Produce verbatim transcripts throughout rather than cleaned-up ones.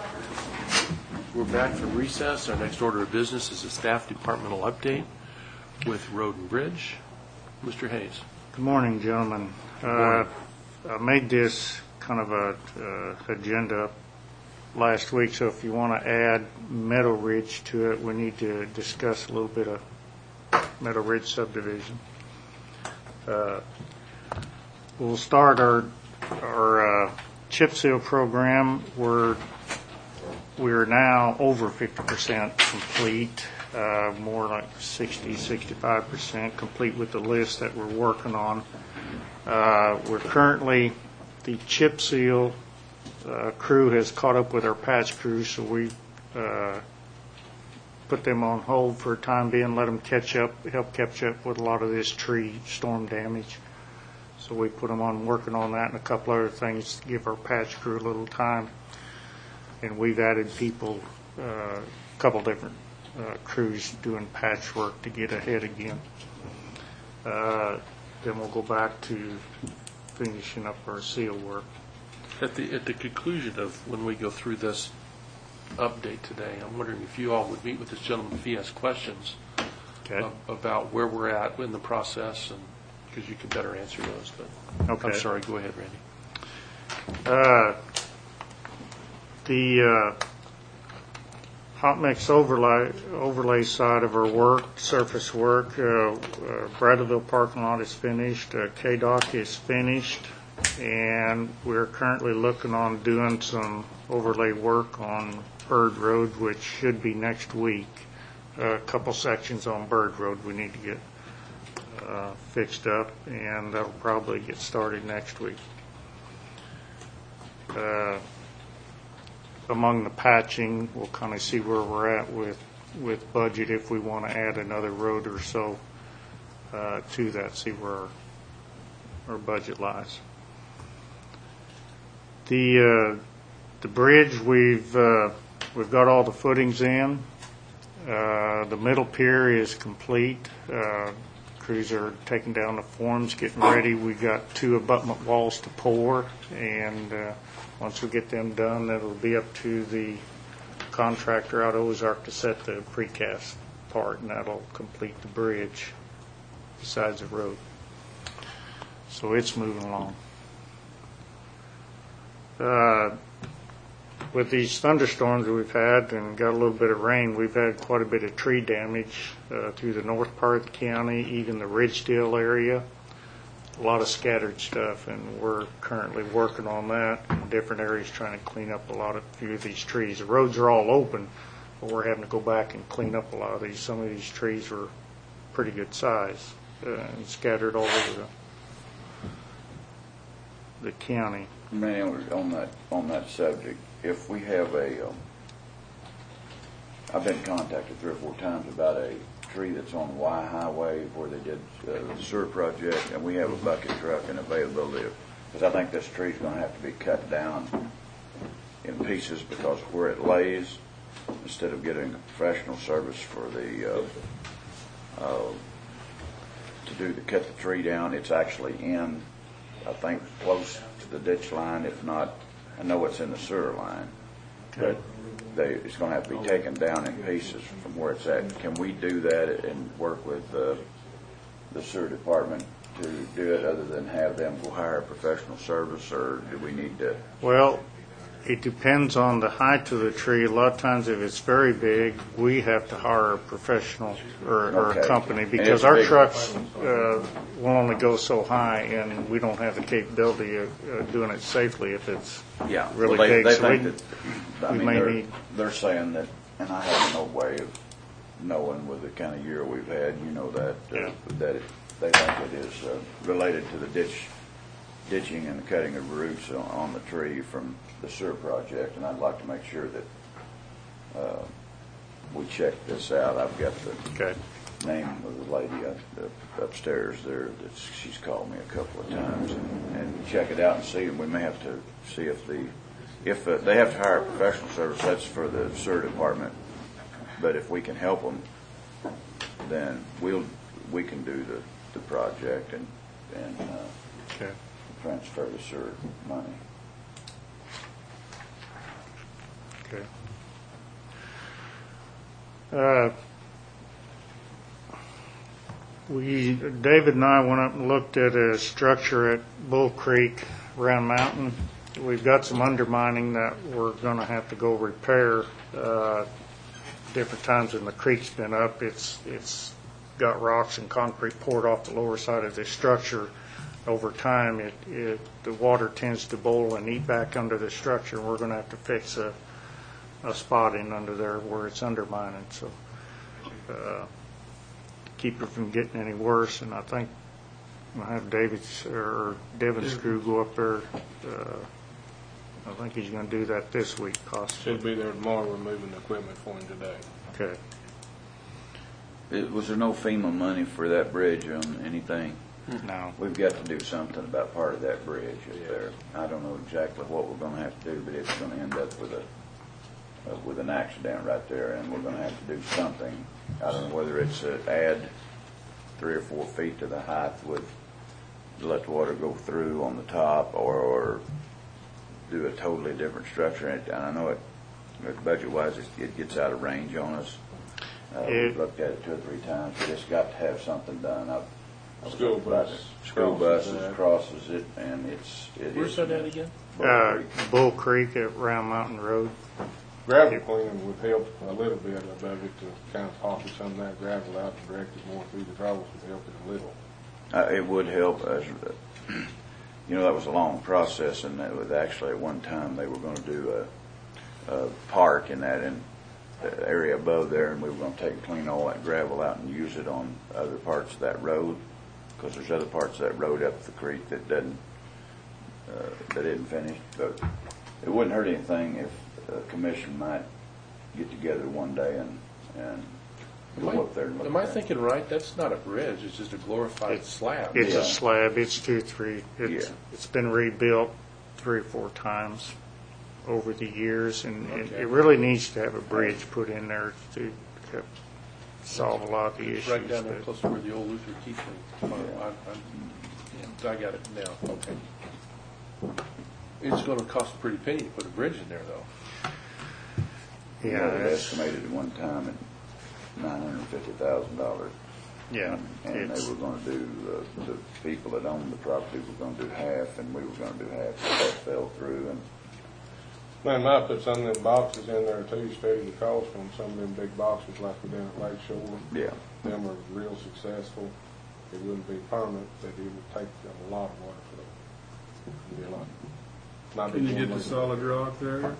We're back from recess. Our next order of business is a staff departmental update with Road and Bridge. Mister Hayes. Good morning, gentlemen. Good morning. Uh, I made this kind of a uh, agenda last week, so if you want to add Meadow Ridge to it, we need to discuss a little bit of Meadow Ridge subdivision. Uh, we'll start our our uh, chip seal program. We're we're now over fifty percent complete, uh, more like sixty, sixty-five percent complete with the list that we're working on. Uh, we're currently, the chip seal uh, crew has caught up with our patch crew, so we uh, put them on hold for a time being, let them catch up, help catch up with a lot of this tree storm damage. So we put them on working on that and a couple other things to give our patch crew a little time. And we've added people, uh, a couple different uh, crews doing patchwork to get ahead again. Uh, then we'll go back to finishing up our seal work. At the at the conclusion of when we go through this update today, I'm wondering if you all would meet with this gentleman if he has questions Okay. ab- about where we're at in the process, and because you can better answer those. But Okay. I'm sorry. Go ahead, Randy. Uh, the uh, hot mix overlay overlay side of our work, surface work, uh, uh, Bradleyville parking lot is finished. Uh, K D O C is finished, and we're currently looking on doing some overlay work on Bird Road, which should be next week. Uh, a couple sections on Bird Road we need to get uh, fixed up, and that'll probably get started next week. Uh, among the patching, we'll kind of see where we're at with with budget if we want to add another road or so uh, to that, see where our, our budget lies. The uh, the bridge, we've uh, we've got all the footings in. Uh, the middle pier is complete. Uh, crews are taking down the forms, getting ready. We've got two abutment walls to pour, and uh, once we get them done, it'll be up to the contractor out of Ozark to set the precast part, and that'll complete the bridge besides the road. So it's moving along. Uh, with these thunderstorms that we've had and got a little bit of rain, we've had quite a bit of tree damage uh, through the north part of the county, even the Ridgedale area. A lot of scattered stuff, and we're currently working on that in different areas, trying to clean up a lot of a few of these trees. The roads are all open, but we're having to go back and clean up a lot of these. Some of these trees were pretty good size uh, and scattered all over the, the county. Man, on that on that subject, if we have a, um, I've been contacted three or four times about a tree that's on Y Highway where they did uh, the sewer project, and we have a bucket truck and availability, because I think this tree's going to have to be cut down in pieces because where it lays, instead of getting a professional service for the uh, uh, to do to cut the tree down, it's actually in, I think, close to the ditch line. If not, I know it's in the sewer line, but they, it's going to have to be taken down in pieces from where it's at. Can we do that and work with uh, the sewer department to do it, other than have them go hire a professional service, or do we need to? Well, it depends on the height of the tree. A lot of times, if it's very big, we have to hire a professional or, or Okay. a company, And because it's our big. trucks uh, will only go so high, and we don't have the capability of uh, doing it safely if it's Yeah, really well, they, big. they So think we- that. I we mean, may they're, need- they're saying that, and I have no way of knowing with the kind of year we've had. You know that uh, Yeah. that it, they think it is uh, related to the ditch ditching and the cutting of roots on, on the tree from the sewer project, and I'd like to make sure that uh, we check this out. I've got the Okay. name of the lady up, up, upstairs there that she's called me a couple of times, and, and check it out and see. And we may have to see if the if uh, they have to hire a professional service. That's for the sewer department. But if we can help them, then we'll we can do the, the project and and uh, Okay. transfer the sewer money. Okay. Uh, we, David and I went up and looked at a structure at Bull Creek, Round Mountain. We've got some undermining that we're going to have to go repair. Uh, different times when the creek's been up, it's it's got rocks and concrete poured off the lower side of the structure. Over time, it, it the water tends to boil and eat back under the structure. We're going to have to fix a a spot in under there where it's undermining, so uh, keep it from getting any worse. And I think we'll have David's or Devin's crew go up there. Uh, I think he's going to do that this week, possibly. Should be there tomorrow. We're moving the equipment for him today. Okay. It- Was there no FEMA money for that bridge on anything? No. We've got to do something about part of that bridge up there. I don't know exactly what we're going to have to do, but it's going to end up with a uh, with an accident right there, and we're going to have to do something. I don't know whether it's uh, add three or four feet to the height with let the water go through on the top, or, or do a totally different structure. And I know it, budget-wise, it, it gets out of range on us. Uh, It- we've looked at it two or three times. We just got to have something done. I've, I was School about bus it. School crosses buses that. crosses it, and it's it Where's is- that at again? Bull Uh, Creek. Bull Creek at Round Mountain Road. Gravel cleaning would help a little bit above it to kind of pocket some of that gravel out and direct it more through the troughs would help it a little. Uh, it would help us. You know, that was a long process, and it was actually at one time they were going to do a, a park in that in the area above there, and we were going to take and clean all that gravel out and use it on other parts of that road, because there's other parts of that road up the creek that doesn't uh, that isn't finished. But it wouldn't hurt anything if the commission might get together one day and and Am go I- up there and look. Am I at it. thinking right? That's not a bridge, it's just a glorified It's- slab. It's Yeah. a slab. It's two, three. It's, Yeah. it's been rebuilt three or four times over the years, and it, Okay. it really needs to have a bridge put in there to to solve a lot of the It's issues. right down there that- close to where the old Luther Keith thing. Yeah. I, I, yeah, I got it now, okay. It's gonna cost a pretty penny to put a bridge in there, though. You Yeah, know, it that's- estimated at one time at nine hundred fifty thousand dollars. yeah. And they It's, were going to do, uh, the people that owned the property were going to do half, and we were going to do half. But that fell through, and Man, might put some of them boxes in there too, steady the cost on some of them big boxes like we done at Lake Shore. yeah. Them are real successful. It wouldn't be permanent, but it would take a lot of water flow. It'd be a lot. Might be Can you one get the of those- solid rock there?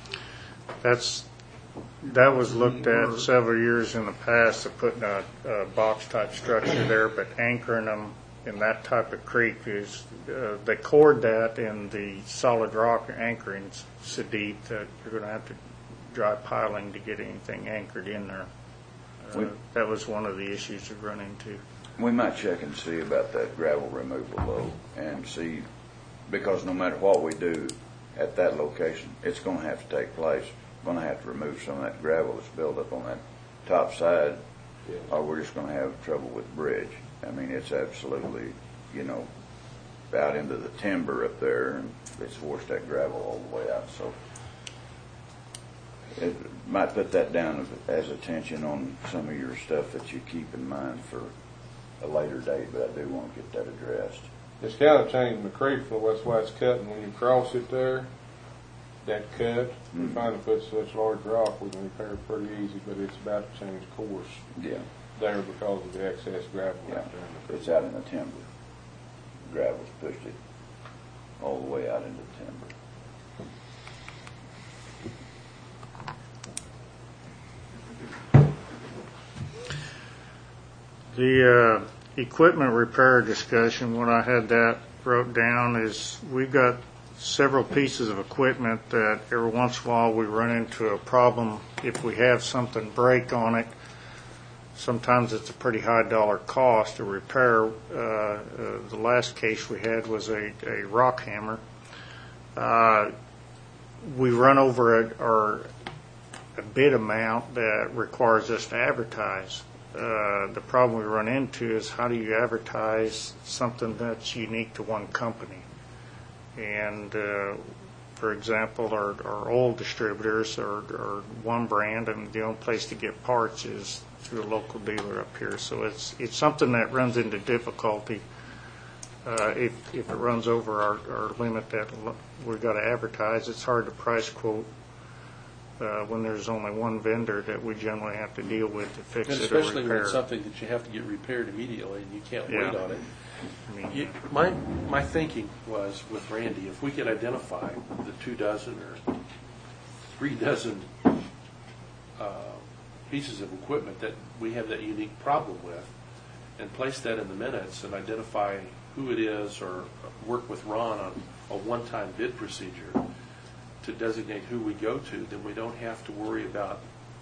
that's, that was looked at several years in the past of putting a, a box type structure there, but anchoring them in that type of creek is, uh, they cord that in the solid rock anchoring's so deep that you're gonna have to dry piling to get anything anchored in there. Uh, We- That was one of the issues we've run into. We might check and see about that gravel removal though, and see, because no matter what we do at that location, it's going to have to take place. We're going to have to remove some of that gravel that's built up on that top side, Yeah. or we're just going to have trouble with the bridge. I mean, it's absolutely, you know, out into the timber up there, and it's forced that gravel all the way out. So it might put that down as attention on some of your stuff that you keep in mind for a later date, but I do want to get that addressed. It's kind of changing the creek from that's why it's cutting. When you cross it there, that cut, we Mm. finally put such large rock, we can repair it pretty easy, but it's about to change course Yeah, there because of the excess gravel yeah. out there in the creek. It's out in the timber. Gravel's pushed it all the way out into the timber. The uh, equipment repair discussion, when I had that wrote down, is we've got several pieces of equipment that every once in a while we run into a problem. If we have something break on it, sometimes it's a pretty high dollar cost to repair. Uh, uh, the last case we had was a, a rock hammer. Uh, we run over a, or a bid amount that requires us to advertise. Uh, the problem we run into is how do you advertise something that's unique to one company? And uh, for example, our, our oil distributors are, are one brand, and the only place to get parts is through a local dealer up here. So it's it's something that runs into difficulty uh, if if it runs over our, our limit that we've got to advertise. It's hard to price quote uh, when there's only one vendor that we generally have to deal with to fix And it or especially when repair. it's something that you have to get repaired immediately and you can't Yeah. wait on it. I mean, You- My, my thinking was with Randy, if we could identify the two dozen or three dozen uh, pieces of equipment that we have that unique problem with, and place that in the minutes and identify who it is, or work with Ron on a one-time bid procedure to designate who we go to, then we don't have to worry about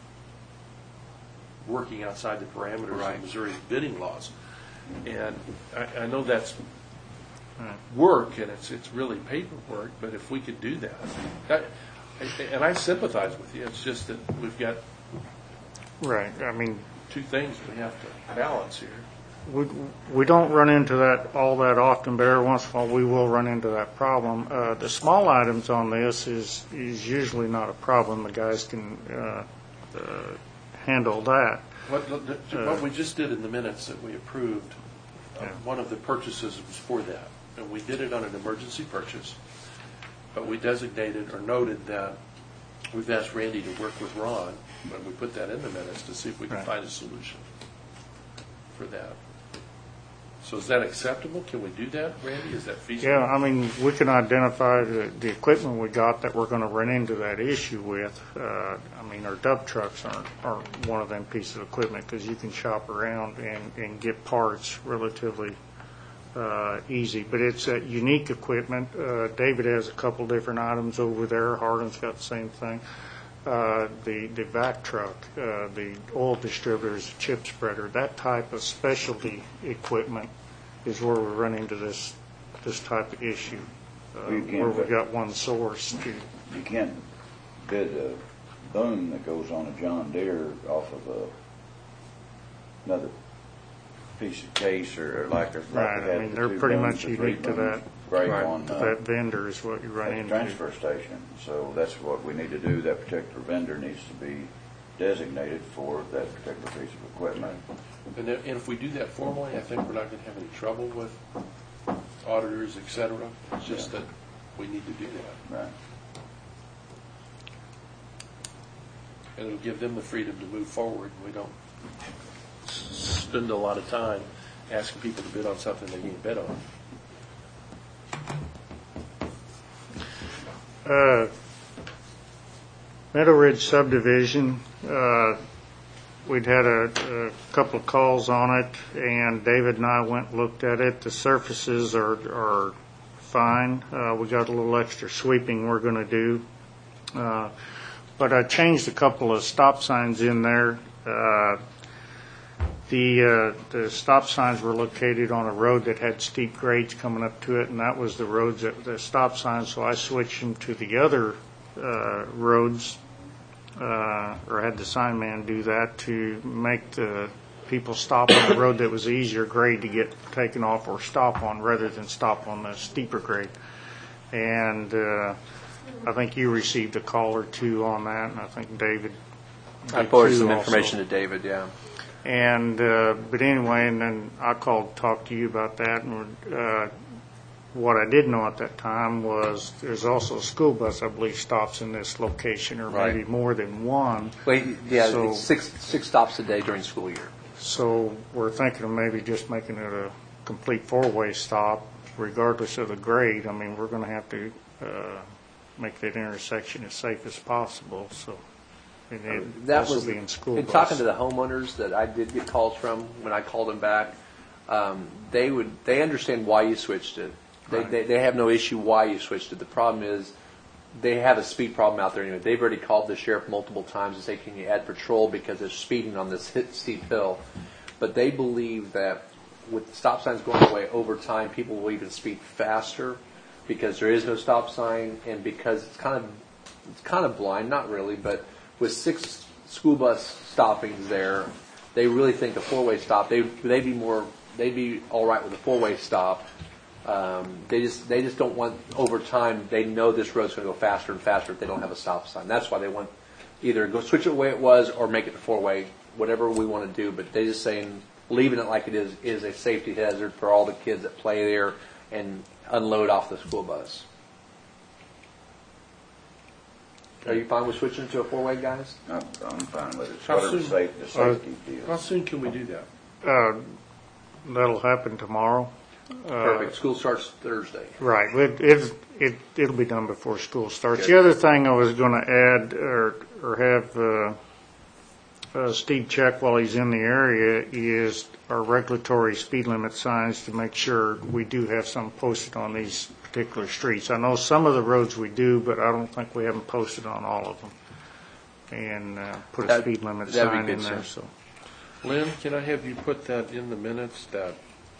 working outside the parameters Right. of Missouri's bidding laws. And I, I know that's work, and it's it's really paperwork, but if we could do that, that, and I sympathize with you, it's just that we've got right. I mean, two things we have to balance here. we we don't run into that all that often, but every once in a while we will run into that problem. Uh, the small items on this is is usually not a problem. The guys can uh, uh, handle that. What, the- the- what we just did in the minutes that we approved, uh, Yeah. one of the purchases was for that. And we did it on an emergency purchase, but we designated or noted that we've asked Randy to work with Ron, and we put that in the minutes to see if we can Right. find a solution for that. So is that acceptable? Can we do that, Randy? Is that feasible? Yeah, I mean, we can identify the, the equipment we got that we're going to run into that issue with. Uh, I mean, our dump trucks aren't, aren't one of them pieces of equipment because you can shop around and, and get parts relatively uh, easy. But it's uh, unique equipment. Uh, David has a couple different items over there. Harlan's got the same thing. Uh, the, the vac truck, uh, the oil distributors, chip spreader, that type of specialty equipment is where we run into this this type of issue, uh, Well, you can't where we put- got one source to. You can't bid a boom that goes on a John Deere off of a, another piece of case or like a. like Right, we I had mean, the they're two pretty booms, much the three unique to booms that. Break Right. on uh, That vendor is what you run at the into. transfer station. So that's what we need to do. That particular vendor needs to be designated for that particular piece of equipment. And if, and if we do that formally, I think we're not going to have any trouble with auditors, et cetera. It's just that we need to do that. Right. And it'll give them the freedom to move forward. We don't s- spend a lot of time asking people to bid on something they can't bid on. Uh, Meadow Ridge subdivision, uh, we'd had a, a couple of calls on it, and David and I went and looked at it. The surfaces are, are fine. Uh, we got a little extra sweeping we're going to do. Uh, but I changed a couple of stop signs in there. Uh, The, uh, the stop signs were located on a road that had steep grades coming up to it, and that was the roads that, the stop signs, so I switched them to the other, uh, roads, uh, or had the sign man do that to make the people stop on a road that was easier grade to get taken off or stop on rather than stop on the steeper grade. And, uh, I think you received a call or two on that, and I think David I did forwarded too some also. information to David, yeah. And, uh, but anyway, and then I called to talk to you about that, and, uh, what I did know at that time was there's also a school bus, I believe, stops in this location, or Right. maybe more than one. Wait, yeah, So- it's six six stops a day during school year. So we're thinking of maybe just making it a complete four-way stop, regardless of the grade. I mean, we're gonna have to, uh, make that intersection as safe as possible, so. And it That also was be in school in bus. talking to the homeowners that I did get calls from when I called them back. Um, they would they understand why you switched it. They, Right. they they have no issue why you switched it. The problem is they have a speed problem out there anyway. They've already called the sheriff multiple times to say, "Can you add patrol because they're speeding on this hit steep hill?" But they believe that with stop signs going away over time, people will even speed faster because there is no stop sign and because it's kind of it's kind of blind, not really, but with six school bus stoppings there, they really think a four-way stop. They they'd be more they'd be all right with a four-way stop Um, they just they just don't want, over time, they know this road's going to go faster and faster if they don't have a stop sign. That's why they want either go switch it the way it was or make it the four-way, whatever we want to do. But they just saying leaving it like it is is a safety hazard for all the kids that play there and unload off the school bus. Are you fine with switching to a four-way, guys? I'm, I'm fine with it. How Whatever soon? safe, the safety How deal. soon can we do that? Uh, that'll happen tomorrow. Perfect. School starts Thursday. Right, it, it, it, it'll be done before school starts. The other thing I was gonna add, or, or have, uh, uh, Steve check while he's in the area is our regulatory speed limit signs to make sure we do have some posted on these particular streets. I know some of the roads we do, but I don't think we haven't posted on all of them. And, uh, put a That- speed limit that'd be sign good, in there, sir. so. Lynn, can I have you put that in the minutes that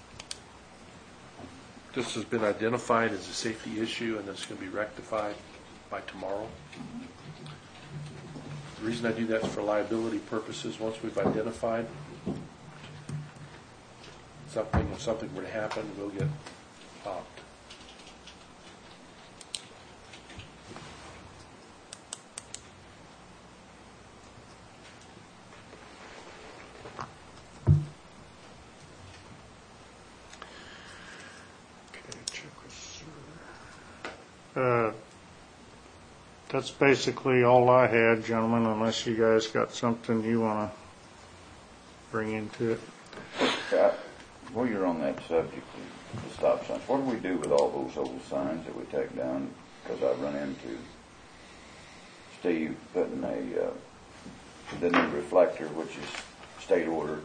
this has been identified as a safety issue and it's going to be rectified by tomorrow? The reason I do that is for liability purposes. Once we've identified something, if something were to happen, we'll get popped. Uh, That's basically all I had, gentlemen, unless you guys got something you want to bring into it. Yeah, while you're on that subject, the the stop signs, what do we do with all those old signs that we take down? Because I run into Steve putting a, uh, the new reflector, which is state ordered.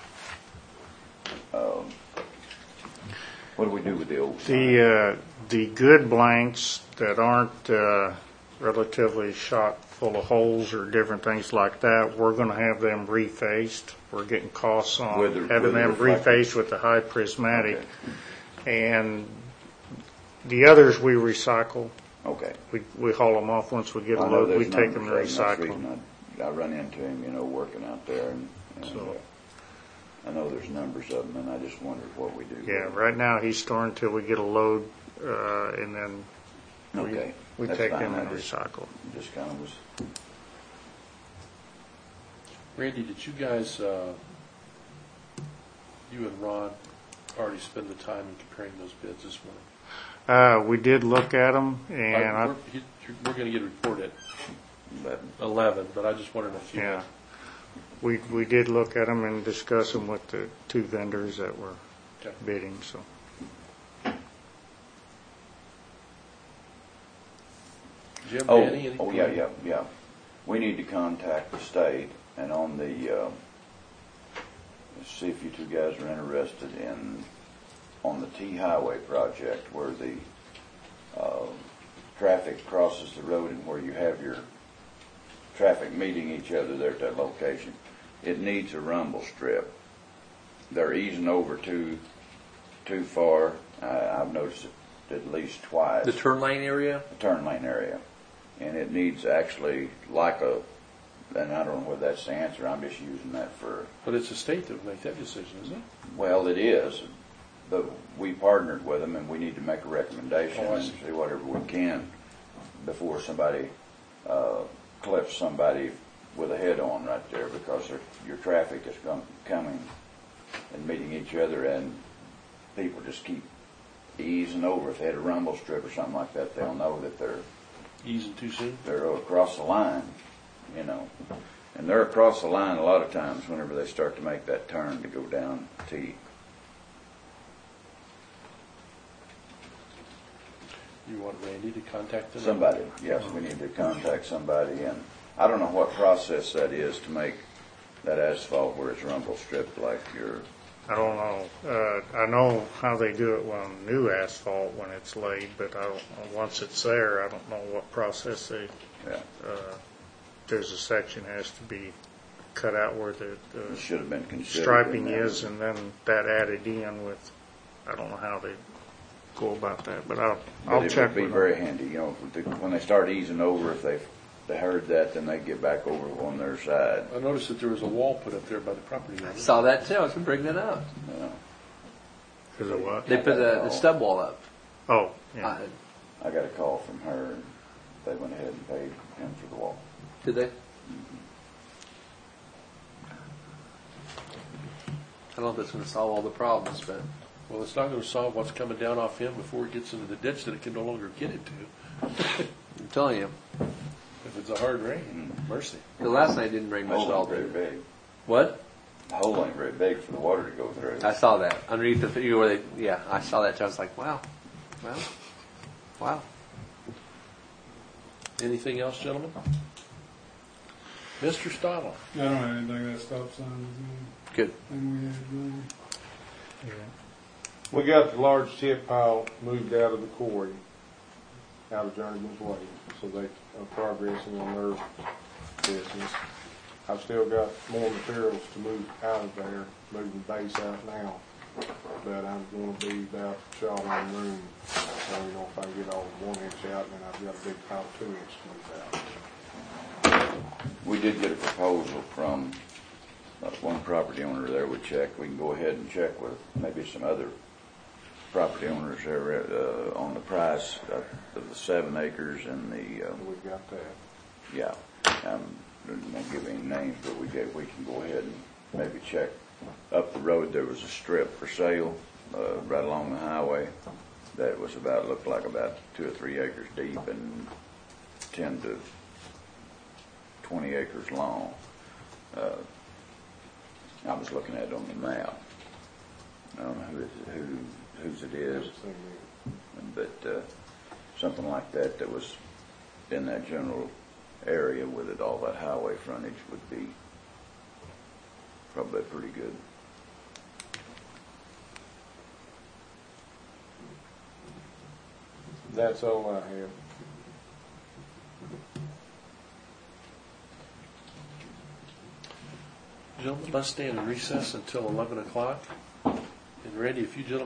Um, What do we do with the old signs? The, uh, the good blanks that aren't uh, relatively shot full of holes or different things like that, we're going to have them refaced. We're getting costs on With the- having with the them reflector? refaced with the high prismatic. Okay. And the others we recycle. Okay. We, we haul them off once we get a I know load. We there's take them numbers, and That's the recycle them. reason I, I run into him, you know, working out there, and, and So- uh, I know there's numbers of them, and I just wondered what we do. with Yeah, them. right now he's storing till we get a load, uh, and then we, Okay, we that's take fine. them I and just- recycle. Just kind of was, Randy, did you guys, uh, you and Ron, already spend the time in comparing those bids this morning? Uh, we did look at them, and Uh, I, We're, he- we're going to get a report at but eleven, but I just wondered if you. yeah, we, we did look at them and discuss them with the two vendors that were Okay. bidding, so. Did you have Oh, Danny, any oh, yeah, comment? yeah, yeah. We need to contact the state, and on the, uh, let's see if you two guys are interested in, on the T Highway project, where the, uh, traffic crosses the road and where you have your traffic meeting each other there at that location. It needs a rumble strip. They're easing over too, too far. I, I've noticed it at least twice. The turn lane area? The turn lane area. And it needs actually like a, and I don't know whether that's the answer, I'm just using that for, But it's the state that will make that decision, isn't it? well, it is, but we partnered with them and we need to make a recommendation Oh, I and see. see whatever we can before somebody, uh, clips somebody with a head on right there, because their- your traffic is com- coming and meeting each other, and people just keep easing over. If they had a rumble strip or something like that, they'll know that they're Easing too soon? they're across the line, you know. And they're across the line a lot of times whenever they start to make that turn to go down T. You want Randy to contact them? Somebody, yes, we need to contact somebody, and I don't know what process that is to make that asphalt where it's rumble stripped like your, I don't know, uh, I know how they do it on new asphalt when it's laid, but I don't, once it's there, I don't know what process they, yeah, uh, there's a section has to be cut out where the, it the should have been considered. striping in there. is, and then that added in with, I don't know how they go about that, but I'll, I'll But it check would be with very them. handy, you know, if the- when they start easing over, if they, they heard that, then they get back over on their side, I noticed that there was a wall put up there by the property owner. Saw that too. I was going to bring that up. you know. Is it what? They put the, the stub wall up. Oh, yeah. Uh, I got a call from her, and they went ahead and paid him for the wall. did they? I don't know if that's going to solve all the problems, but Well, it's not going to solve what's coming down off him before it gets into the ditch that it can no longer get into. I'm telling you, If it's a hard rain, mercy. the last night didn't rain much at Hole all. ain't very Did it? big. What? The hole ain't very big for the water to go through. I saw that underneath the you where they. Yeah, I saw that. I was like, wow, well, wow. Anything else, gentlemen? Mister Stottle? I don't have anything. That stop sign was Good. the only thing we had going. We got the large tip pile moved out of the quarry, out of Journeyman's Way, so they are progressing on their business. I've still got more materials to move out of there, moving base out now, but I'm going to be about short on room. I don't know if I can get all one inch out, and then I've got a big pile two inch to move out. We did get a proposal from uh, one property owner there we checked. We can go ahead and check with maybe some other property owners there uh, on the price of of the seven acres and the, uh, We've got that. yeah, um, I won't give any names, but we get, we can go ahead and maybe check. Up the road, there was a strip for sale, uh, right along the highway that was about, looked like about two or three acres deep and ten to twenty acres long. Uh, I was looking at it on the map. I don't know who it, who, whose it is, Haven't seen it. but, uh, something like that that was in that general area with it, all that highway frontage would be probably pretty good. That's all I have. Gentlemen, let's stand in recess until eleven o'clock. And Randy, if you gentlemen